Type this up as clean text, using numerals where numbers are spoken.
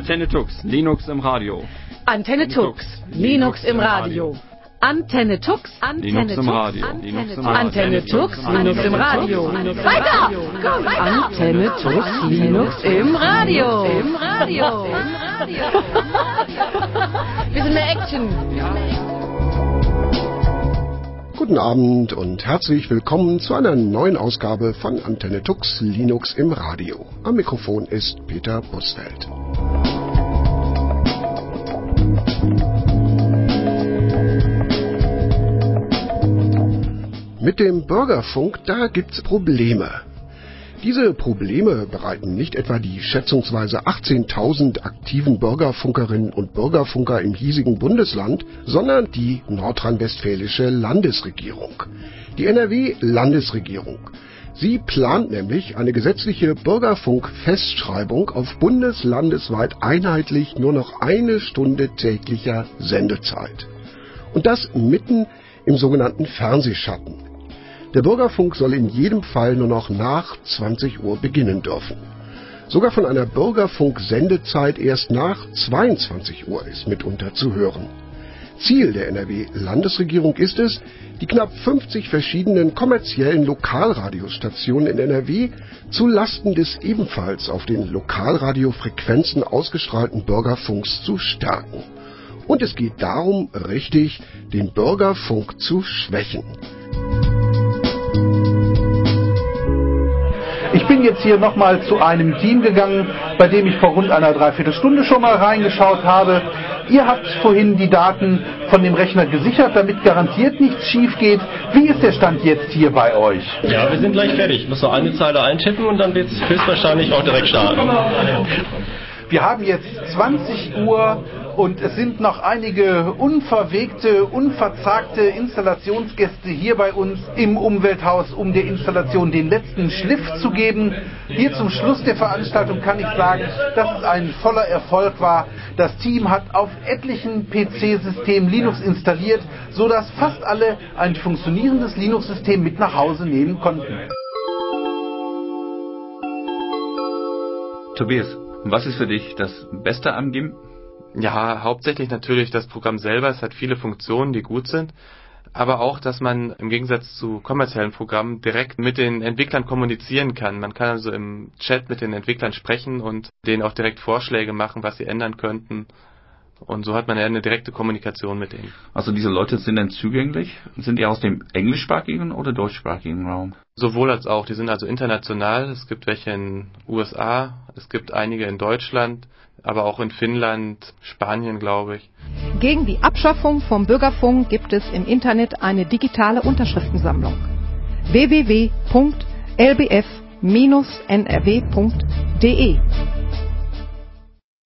Antenne Tux, Linux im Radio. Antenne Tux, Linux im Radio. Antenne Tux, Linux im Radio. Antenne Tux, Linux im Radio. Weiter! Antenne Tux, Linux im Radio. Bisschen mehr Action. Guten Abend und herzlich willkommen zu einer neuen Ausgabe von Antenne Tux, Linux im Radio. Am Mikrofon ist Peter Busfeld. Mit dem Bürgerfunk, da gibt's Probleme. Diese Probleme bereiten nicht etwa die schätzungsweise 18.000 aktiven Bürgerfunkerinnen und Bürgerfunker im hiesigen Bundesland, sondern die nordrhein-westfälische Landesregierung. Die NRW-Landesregierung. Sie plant nämlich eine gesetzliche Bürgerfunk-Festschreibung auf bundeslandesweit einheitlich nur noch 1 Stunde täglicher Sendezeit. Und das mitten im sogenannten Fernsehschatten. Der Bürgerfunk soll in jedem Fall nur noch nach 20 Uhr beginnen dürfen. Sogar von einer Bürgerfunk-Sendezeit erst nach 22 Uhr ist mitunter zu hören. Ziel der NRW-Landesregierung ist es, die knapp 50 verschiedenen kommerziellen Lokalradiostationen in NRW zu Lasten des ebenfalls auf den Lokalradiofrequenzen ausgestrahlten Bürgerfunks zu stärken. Und es geht darum, richtig, den Bürgerfunk zu schwächen. Ich bin jetzt hier nochmal zu einem Team gegangen, bei dem ich vor rund einer Dreiviertelstunde schon mal reingeschaut habe. Ihr habt vorhin die Daten von dem Rechner gesichert, damit garantiert nichts schief geht. Wie ist der Stand jetzt hier bei euch? Ja, wir sind gleich fertig. Ich muss noch eine Zeile eintippen und dann wird es höchstwahrscheinlich auch direkt starten. Wir haben jetzt 20 Uhr und es sind noch einige unverwegte, unverzagte Installationsgäste hier bei uns im Umwelthaus, um der Installation den letzten Schliff zu geben. Hier zum Schluss der Veranstaltung kann ich sagen, dass es ein voller Erfolg war. Das Team hat auf etlichen PC-Systemen Linux installiert, sodass fast alle ein funktionierendes Linux-System mit nach Hause nehmen konnten. Tobias, was ist für dich das Beste am GIMP? Ja, hauptsächlich natürlich das Programm selber. Es hat viele Funktionen, die gut sind. Aber auch, dass man im Gegensatz zu kommerziellen Programmen direkt mit den Entwicklern kommunizieren kann. Man kann also im Chat mit den Entwicklern sprechen und denen auch direkt Vorschläge machen, was sie ändern könnten. Und so hat man ja eine direkte Kommunikation mit denen. Also diese Leute sind dann zugänglich? Sind die aus dem englischsprachigen oder deutschsprachigen Raum? Sowohl als auch. Die sind also international. Es gibt welche in USA, es gibt einige in Deutschland, aber auch in Finnland, Spanien, glaube ich. Gegen die Abschaffung vom Bürgerfunk gibt es im Internet eine digitale Unterschriftensammlung. www.lbf-nrw.de